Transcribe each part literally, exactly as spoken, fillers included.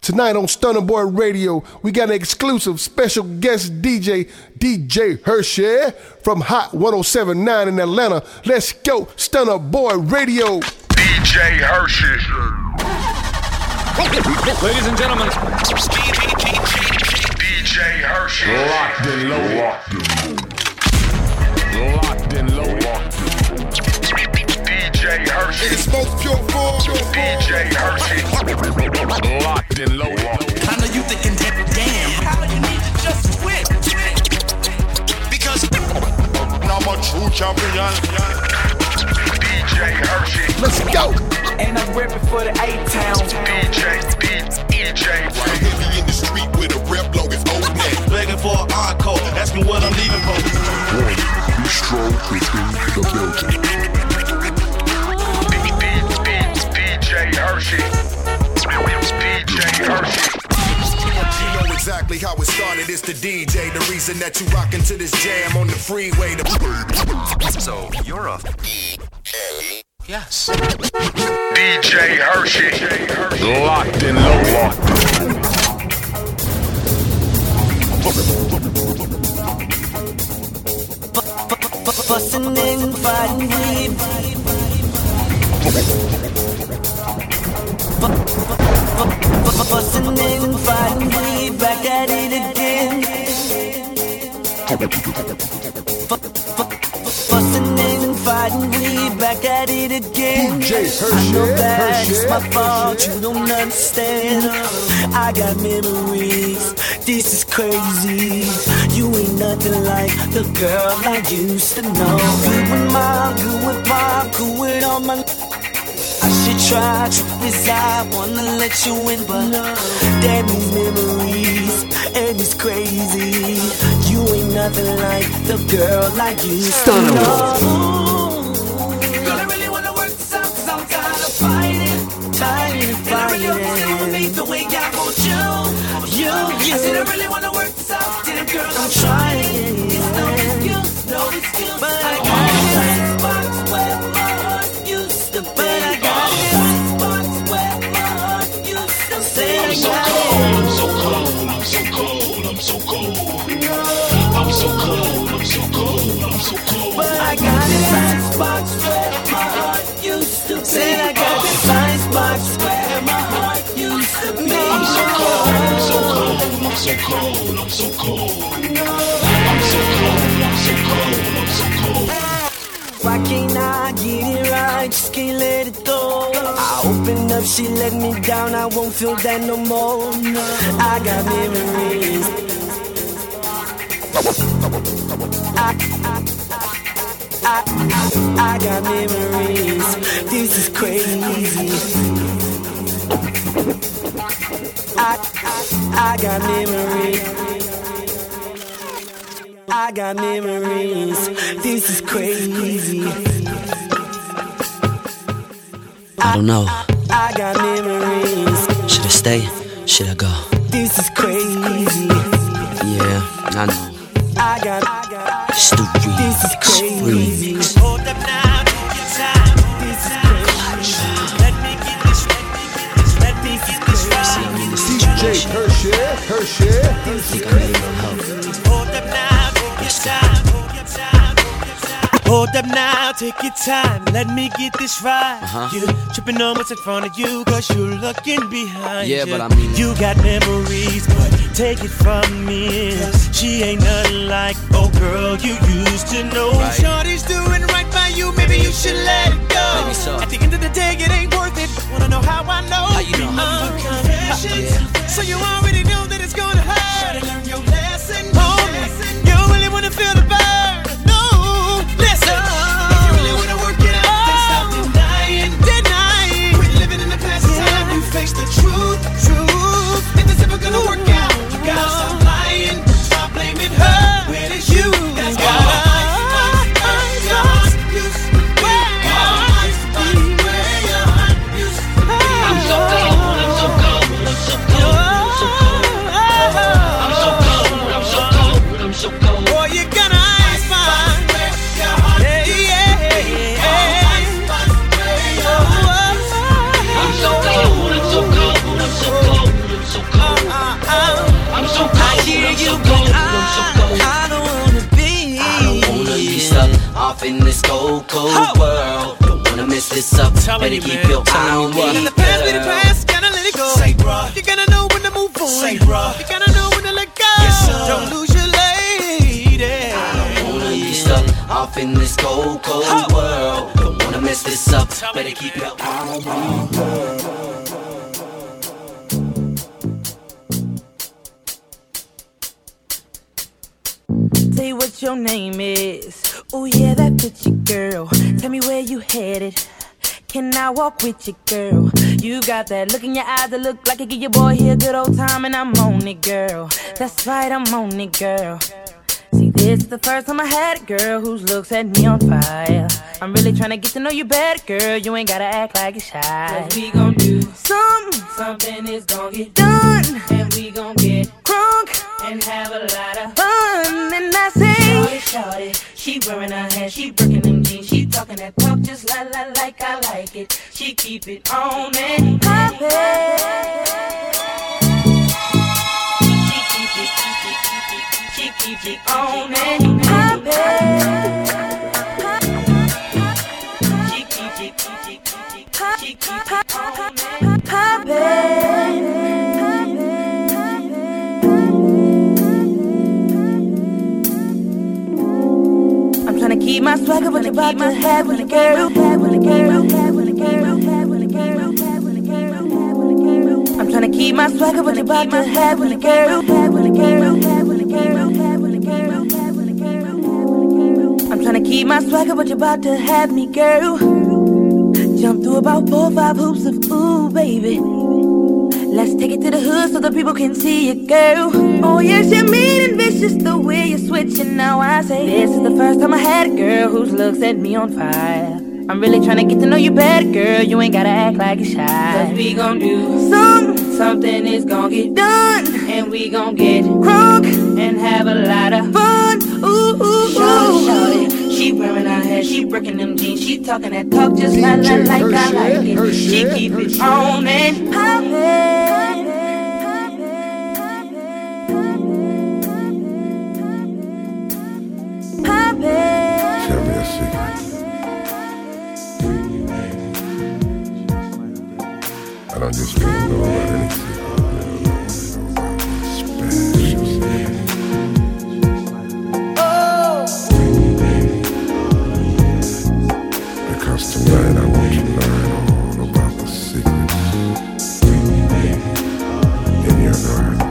Tonight on Stunner Boy Radio, we got an exclusive special guest D J, D J Hershey from Hot one oh seven point nine in Atlanta. Let's go, Stunner Boy Radio. D J Hershey. Ladies and gentlemen, D J Hershey. Locked and loaded. Locked and loaded. D J Hershey. In its most pure form. D J Hershey. Locked and loaded. I know you thinking, damn, how you need to just quit? Because I'm a true champion. D J Hershey. Let's go. and I'm reppin' for the A-Town. D J, D J. Right heavy in the street with a rep low is old neck. Begging for an encore, asking what I'm leaving for. One, Bistro is in the building. D J Hershey. D J Hershey. You know exactly how it started. It's the D J, the reason that you rockin' to this jam on the freeway. So you're a yes. D J Hershey. Locked and loaded. Bustin' and fighting with Bustin' and fighting with back at it again. Bustin' and fighting with back at it again. D J Hershey, I know that Hershey, it's my fault, Hershey. you don't understand. I got memories, this is crazy. You ain't nothing like the girl I used to know. Good with mom, good with pop, good with all my. I should try, truth is I wanna let you in, but damn these memories, and it's crazy. You ain't nothing like the girl I used to know. Girl, I really wanna work this out, cause I'm tired of fighting. Tired of And I really hope you stay with me fighting. the way I want you. You, I said I you, really wanna work this out. Damn, girl, I'm I'm trying. trying. It's no excuse, no excuse. But I I got got it. a icebox where my heart used to be. But I got it. Icebox where my heart used to be. Say I got it. I'm so cold, I'm so cold, I'm so cold. I'm so cold, I'm so cold, I'm so cold. But I got this Icebox where my heart used to be. Said I got this icebox where my heart used to be. I'm so cold, I'm so cold, I'm so cold, I'm so cold. I'm so cold, I'm so cold, I'm so cold. Why can't I get it right? Just can't let it go. I open up, she let me down. I won't feel that no more. I got memories. I, I, I, I, I got memories. This is crazy. I, I, I got memories. I got memories. This is crazy. I don't know. I got memories. Should I stay? Should I go? This is crazy. Yeah, I know. I got, I got. It's the remix. This is crazy. Remix. Hold up now, take your time. This is crazy. Let me get this, let me get this, let me get this See, I'm right. in this D J situation. Hershey, Hershey. Think I need a little help. Hold up now, take your time. Hold your time, hold your time. Hold up now, take your time. Let me get this right. Uh-huh. You tripping on what's in front of you, cause you're looking behind Yeah, you. but I mean- You got memories, but take it from me. She ain't nothing like, oh girl, you used to know. Right. Shorty's doing right by you, maybe you should let it go. Maybe so. At the end of the day, it ain't worth it. Wanna know how I know? How you know? Remember confessions. Yeah. So you already know that it's gonna hurt. Should've learned your lesson. Homie, you really wanna feel the burn. No, listen. If you really wanna work it out, then stop denying, denying. Quit living in the past. It's time you face the truth, truth. If it's ever gonna work out, you gotta stop lying. Stop blaming her when it's you that's got her. I'm so cold, I'm so cold, off in this cold, cold world. Don't wanna mess this up. Better keep your eye on me. In the past be the past, gotta let it go. Say, bruh. You gotta know when to move on. Say, bruh. You gotta know when to let go. Yes, sir. Don't lose your lady. I don't wanna be stuck off in this cold, cold oh. world. Don't wanna mess this up. Better keep your eye on me. Say what your name is. Oh yeah, that pretty girl. Tell me where you headed. Can I walk with you, girl? You got that look in your eyes that look like it give your boy here a good old time, and I'm on it, girl. That's right, I'm on it, girl. See, this is the first time I had a girl whose looks set me on fire. I'm really trying to get to know you better, girl. You ain't gotta act like you're shy. Cause we gon' do something, something is gon' get done. And we gon' get crunk and have a lot of fun. And I say, shawty, shawty, she wearing her hair, she breaking them jeans, she talking that talk just like, like, like I like it. She keep it on and poppin'. Keep it on and poppin'. She keep it, keep it, keep it, she keep it on and poppin'. I'm tryna keep my swagger, but you about to have with a girl. I'm tryna keep my swagger, but you about to have with a girl. I'm tryna keep my swagger, but you about to have me, girl. Jump through about four or five hoops of ooh, baby. Let's take it to the hood so the people can see you, girl. Oh yes, you're mean and vicious the way you're switching. Now I say, this is the first time I had a girl whose looks set me on fire. I'm really trying to get to know you better, girl. You ain't gotta act like you're shy. Cause we gon' do something, something is gon' get done. And we gon' get crunk and have a lot of fun. Ooh, ooh, ooh. Shawty, shawty, she wearing her hair, she breaking them jeans, she talking that talk just like, like, like I like it. Hershey, she keep Hershey. It on and poppin'. Poppin'. Tell me a secret. I don't just really know about anything. Special secret. Oh. Because tonight I want you to learn all about the secrets in your garden.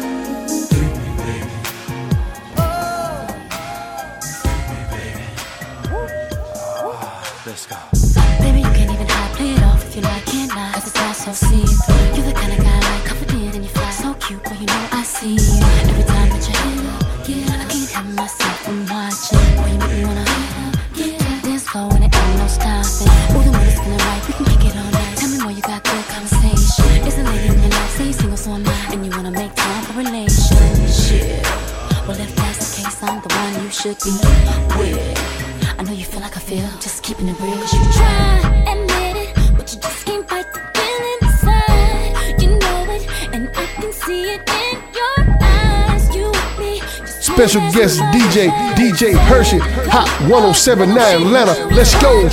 Let's go. Baby, you can't even hide, play it off if you like it now. Cause it's all so see-through. You're the kind of guy like confident and you fly so cute, boy, you know I see you. Every time that you're here, yeah, I can't help myself from watching. Boy, you make me wanna, yeah, dance slow and it ain't no stopping. Ooh, the mood is feeling right, we can kick it all night. Tell me more, you got good conversation. It's a lady in your life, say you're single, so I'm not. And you wanna make time for relationship. Well, if that's the case, I'm the one you should be with. I know you feel like I feel, just keeping it real, cause you try, admit it, but you just can't fight the feeling inside. You know it, and I can see it in your eyes. You and me. Special guest D J, D J Hershey, Hot one oh seven point nine Atlanta. Let's go.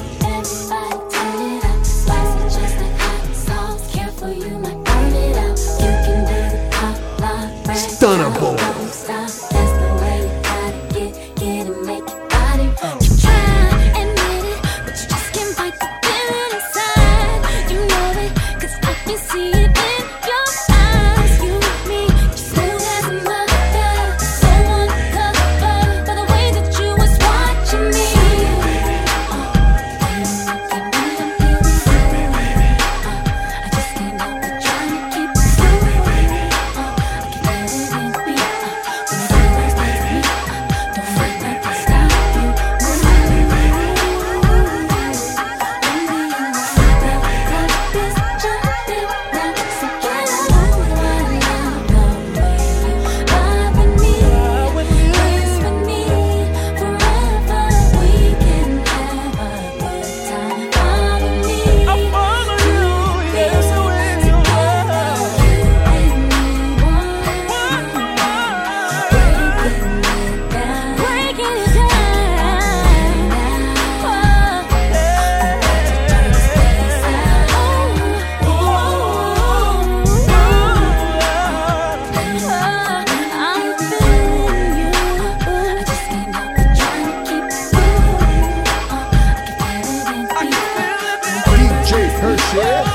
For you, my burn it out.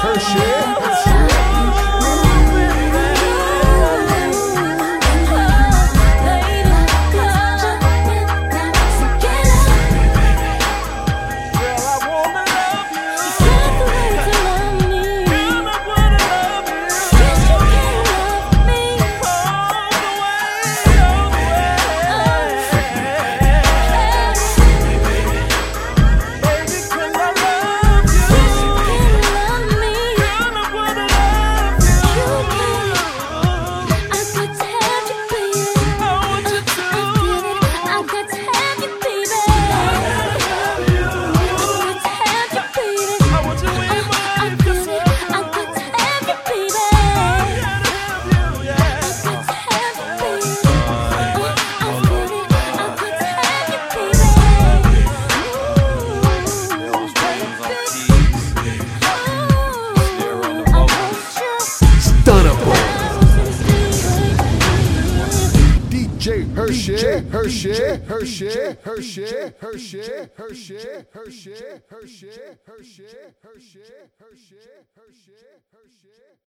Hershey, Hershey, Hershey, Hershey, Hershey, Hershey, Hershey, Hershey, Hershey, Hershey, Hershey, Hershey, Hershey.